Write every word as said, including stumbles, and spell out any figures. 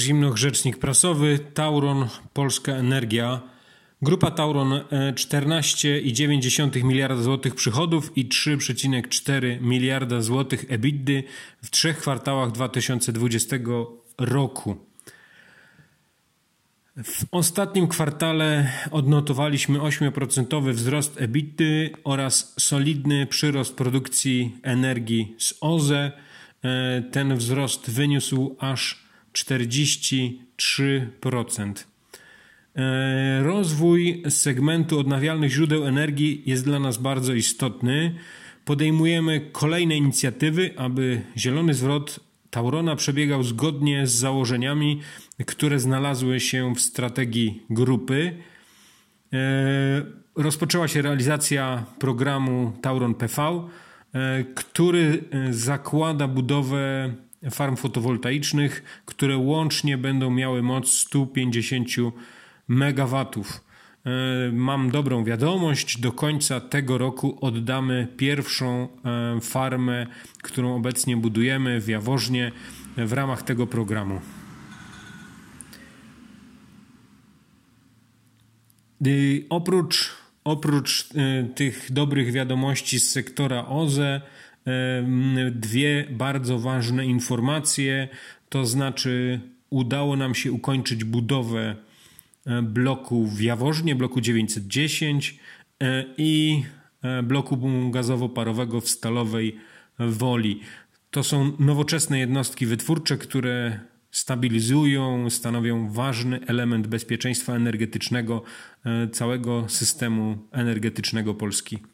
Zimnoch, rzecznik prasowy, Tauron, Polska Energia. Grupa Tauron czternaście przecinek dziewięć miliarda złotych przychodów i trzy przecinek cztery miliarda złotych EBITDA w trzech kwartałach dwa tysiące dwudziestego roku. W ostatnim kwartale odnotowaliśmy osiem procent wzrost EBITDA oraz solidny przyrost produkcji energii z O Z E. Ten wzrost wyniósł aż czterdzieści trzy procent. Rozwój segmentu odnawialnych źródeł energii jest dla nas bardzo istotny. Podejmujemy kolejne inicjatywy, aby zielony zwrot Taurona przebiegał zgodnie z założeniami, które znalazły się w strategii grupy. Rozpoczęła się realizacja programu Tauron P V, który zakłada budowę farm fotowoltaicznych, które łącznie będą miały moc sto pięćdziesiąt megawatów. Mam dobrą wiadomość, do końca tego roku oddamy pierwszą farmę, którą obecnie budujemy w Jaworznie w ramach tego programu. Oprócz, oprócz tych dobrych wiadomości z sektora O Z E, dwie bardzo ważne informacje, to znaczy udało nam się ukończyć budowę bloku w Jaworznie, bloku dziewięćset dziesięć i bloku gazowo-parowego w Stalowej Woli. To są nowoczesne jednostki wytwórcze, które stabilizują, stanowią ważny element bezpieczeństwa energetycznego całego systemu energetycznego Polski.